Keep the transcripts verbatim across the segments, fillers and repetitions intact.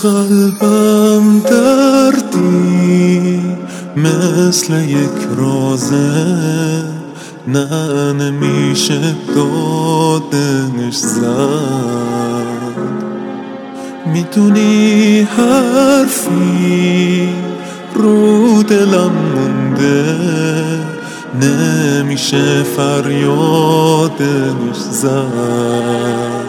قلبم دردی مثل یک رازه، نه نمیشه دادنش زد. میدونی حرفی رو دلم مونده، نمیشه فریادنش زد.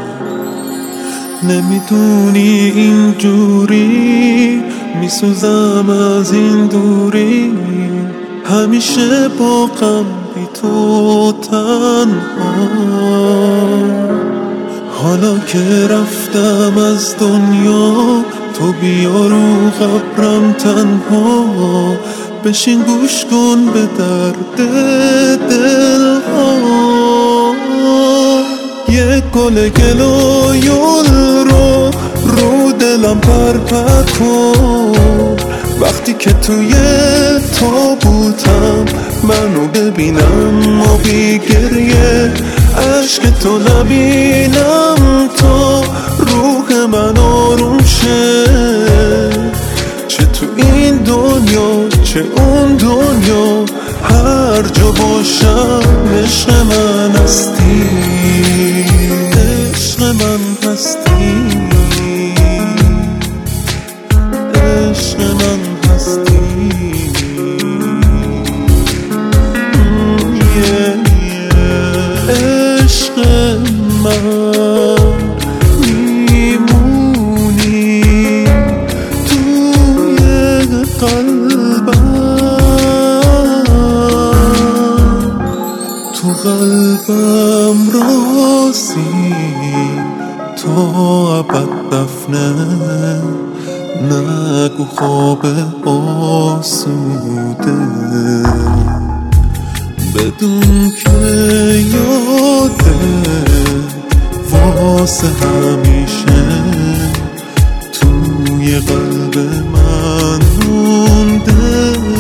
نمیدونی اینجوری میسوزم از این دوری، همیشه با غم بی تو تنها. حالا که رفتم از دنیا، تو بیا رو قبرم تنها. بشین گوش کن به درد دلها. یک گل گلایل رو رو دلم پرپر کن. وقتی که توی تابوتم منو ببینم و بی گریه، عشق تو نبینم تا روح من آروم شه. چه تو این دنیا چه اون دنیا، هر جا باشم عشق من هستی، عشق من هستی، عشق من هستی. عشق من میمونی توی قلبم، تو قلبم رازی تا ابد دفنه. نگو خواب آسوده، بدون که یادت واسه همیشه توی قلب من مونده.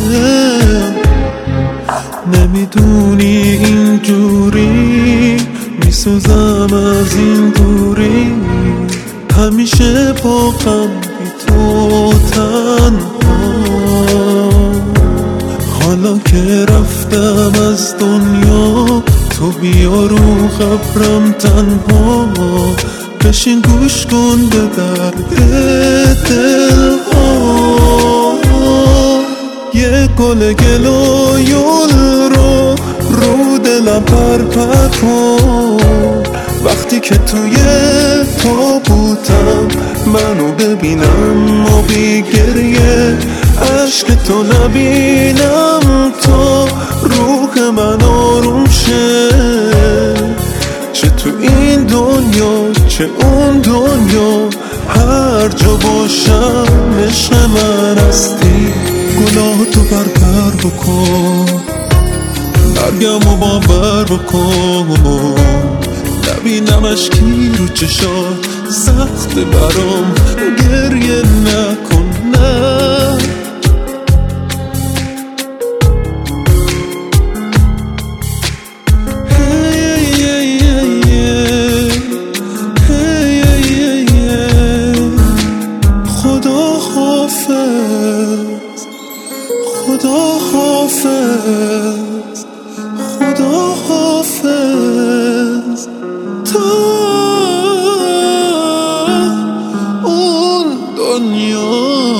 نمیدونی اینجوری میسوزم از این دوری، همیشه با غم بی تو تنها. حالا که رفتم از دنیا، تو بیا رو قبرم تنها. بشین گوش کن به درد دلها. یک گل گلایل رو رو دلم پرپر کن. وقتی که توی تابوتم منو ببینم و بی گریه، عشق تو نبینم تا روح من آروم شه. چه تو این دنیا چه اون دنیا، هر جا باشم عشق من هستی. گناه تو پرپر بکن، مرگم و باور بکن. نبینم اشکی رو چشات، سخت برام گریه نکن نه. خدا حافظ، خدا حافظ، خدا حافظ تا اون دنیا.